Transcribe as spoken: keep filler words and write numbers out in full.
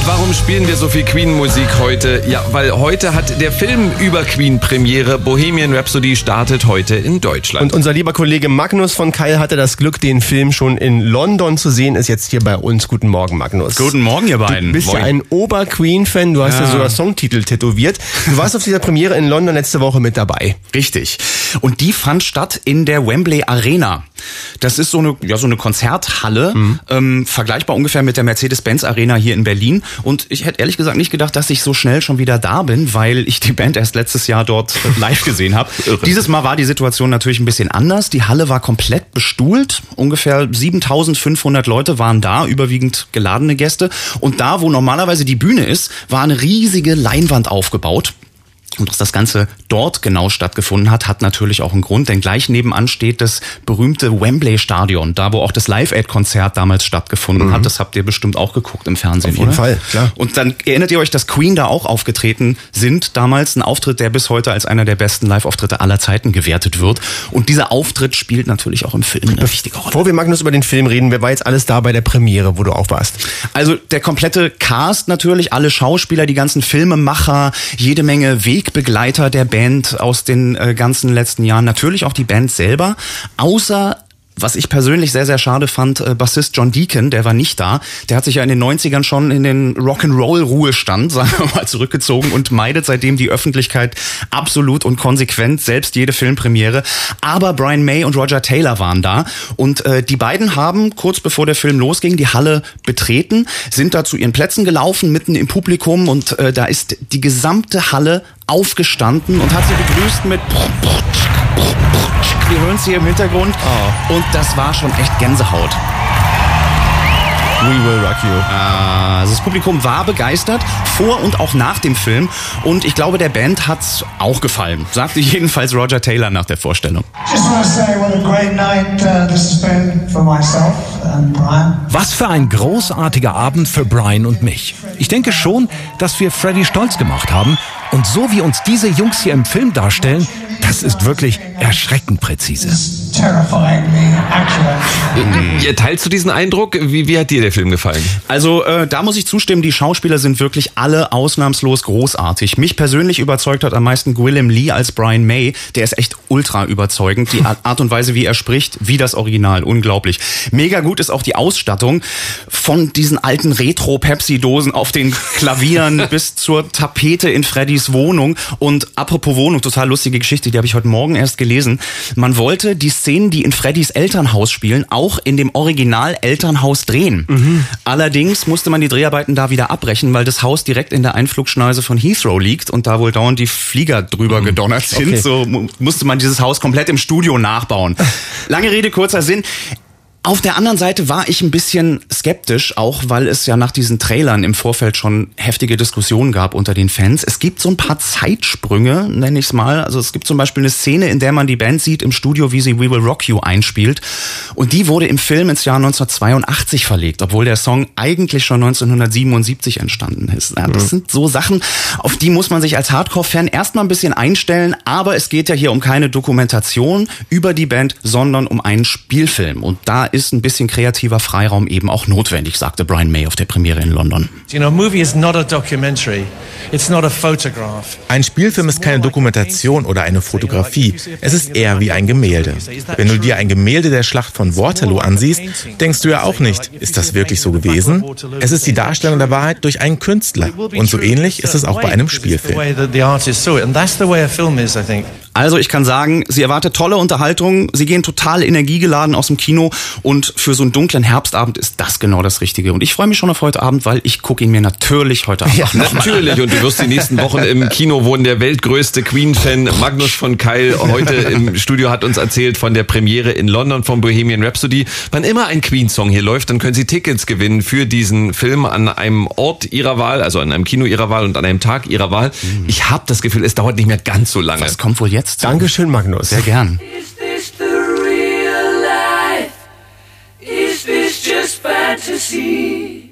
Warum spielen wir so viel Queen-Musik heute? Ja, weil heute hat der Film über Queen Premiere. Bohemian Rhapsody startet heute in Deutschland. Und unser lieber Kollege Magnus von Keil hatte das Glück, den Film schon in London zu sehen, ist jetzt hier bei uns. Guten Morgen, Magnus. Guten Morgen, ihr beiden. Du bist Moin. ja ein Ober-Queen-Fan, du hast ja. ja sogar Songtitel tätowiert. Du warst auf dieser Premiere in London letzte Woche mit dabei. Richtig. Und die fand statt in der Wembley Arena. Das ist so eine, ja, so eine Konzerthalle, mhm. ähm, vergleichbar ungefähr mit der Mercedes-Benz Arena hier in Berlin. Und ich hätte ehrlich gesagt nicht gedacht, dass ich so schnell schon wieder da bin, weil ich die Band erst letztes Jahr dort live gesehen habe. Dieses Mal war die Situation natürlich ein bisschen anders. Die Halle war komplett bestuhlt. Ungefähr siebentausendfünfhundert Leute waren da, überwiegend geladene Gäste. Und da, wo normalerweise die Bühne ist, war eine riesige Leinwand aufgebaut. Und dass das Ganze dort genau stattgefunden hat, hat natürlich auch einen Grund, denn gleich nebenan steht das berühmte Wembley-Stadion, da wo auch das Live-Aid-Konzert damals stattgefunden mhm. hat. Das habt ihr bestimmt auch geguckt im Fernsehen, Auf jeden oder? Fall, klar. Und dann erinnert ihr euch, dass Queen da auch aufgetreten sind, damals ein Auftritt, der bis heute als einer der besten Live-Auftritte aller Zeiten gewertet wird. Und dieser Auftritt spielt natürlich auch im Film eine wichtige Rolle. Bevor wir, Magnus, über den Film reden, wer war jetzt alles da bei der Premiere, wo du auch warst? Also der komplette Cast natürlich, alle Schauspieler, die ganzen Filmemacher, jede Menge Weg Begleiter der Band aus den äh, ganzen letzten Jahren, natürlich auch die Band selber, außer, was ich persönlich sehr, sehr schade fand, äh, Bassist John Deacon, der war nicht da. Der hat sich ja in den neunzigern schon in den Rock'n'Roll-Ruhestand, sagen wir mal, zurückgezogen und meidet seitdem die Öffentlichkeit absolut und konsequent, selbst jede Filmpremiere. Aber Brian May und Roger Taylor waren da und äh, die beiden haben, kurz bevor der Film losging, die Halle betreten, sind da zu ihren Plätzen gelaufen, mitten im Publikum und äh, da ist die gesamte Halle aufgestanden und hat sie begrüßt mit wir hören es hier im Hintergrund oh. und das war schon echt Gänsehaut. We will rock you. Also das Publikum war begeistert, vor und auch nach dem Film. Und ich glaube, der Band hat's auch gefallen, sagte jedenfalls Roger Taylor nach der Vorstellung. Was für ein großartiger Abend für Brian und mich. Ich denke schon, dass wir Freddie stolz gemacht haben. Und so wie uns diese Jungs hier im Film darstellen, das ist wirklich erschreckend präzise. Ja, teilst du diesen Eindruck? Wie, wie hat dir der Film gefallen? Also äh, da muss ich zustimmen, die Schauspieler sind wirklich alle ausnahmslos großartig. Mich persönlich überzeugt hat am meisten Gwilym Lee als Brian May. Der ist echt ultra überzeugend. Die Art und Weise, wie er spricht, wie das Original. Unglaublich. Mega gut ist auch die Ausstattung. Von diesen alten Retro-Pepsi-Dosen auf den Klavieren bis zur Tapete in Freddys Wohnung. Und apropos Wohnung, total lustige Geschichte, die habe ich heute Morgen erst gelesen. Man wollte die Szenen, die in Freddys Elternhaus spielen, auch in dem Original-Elternhaus drehen. Mhm. Allerdings musste man die Dreharbeiten da wieder abbrechen, weil das Haus direkt in der Einflugschneise von Heathrow liegt und da wohl dauernd die Flieger drüber mhm. gedonnert sind. Okay. So musste man dieses Haus komplett im Studio nachbauen. Lange Rede, kurzer Sinn. Auf der anderen Seite war ich ein bisschen skeptisch, auch weil es ja nach diesen Trailern im Vorfeld schon heftige Diskussionen gab unter den Fans. Es gibt so ein paar Zeitsprünge, nenne ich es mal. Also es gibt zum Beispiel eine Szene, in der man die Band sieht im Studio, wie sie We Will Rock You einspielt. Und die wurde im Film ins Jahr neunzehnhundertzweiundachtzig verlegt, obwohl der Song eigentlich schon neunzehnhundertsiebenundsiebzig entstanden ist. Ja, das mhm. sind so Sachen, auf die muss man sich als Hardcore-Fan erstmal ein bisschen einstellen. Aber es geht ja hier um keine Dokumentation über die Band, sondern um einen Spielfilm. Und da ist ein bisschen kreativer Freiraum eben auch notwendig, sagte Brian May auf der Premiere in London. You know, a movie is not a documentary. It's not a photograph. Ein Spielfilm ist keine Dokumentation oder eine Fotografie. Es ist eher wie ein Gemälde. Wenn du dir ein Gemälde der Schlacht von Waterloo ansiehst, denkst du ja auch nicht, ist das wirklich so gewesen? Es ist die Darstellung der Wahrheit durch einen Künstler. Und so ähnlich ist es auch bei einem Spielfilm. Also ich kann sagen, sie erwartet tolle Unterhaltung, sie gehen total energiegeladen aus dem Kino und für so einen dunklen Herbstabend ist das genau das Richtige. Und ich freue mich schon auf heute Abend, weil ich gucke ihn mir natürlich heute Abend ja, natürlich. Und du wirst die nächsten Wochen im Kino wohnen. Der weltgrößte Queen-Fan Magnus von Keil heute im Studio hat uns erzählt von der Premiere in London von Bohemian Rhapsody. Wann immer ein Queen-Song hier läuft, dann können Sie Tickets gewinnen für diesen Film an einem Ort Ihrer Wahl, also an einem Kino Ihrer Wahl und an einem Tag Ihrer Wahl. Ich habe das Gefühl, es dauert nicht mehr ganz so lange. Was kommt wohl jetzt? Dankeschön, Magnus. Sehr gern. Is this the real life? Is this just fantasy?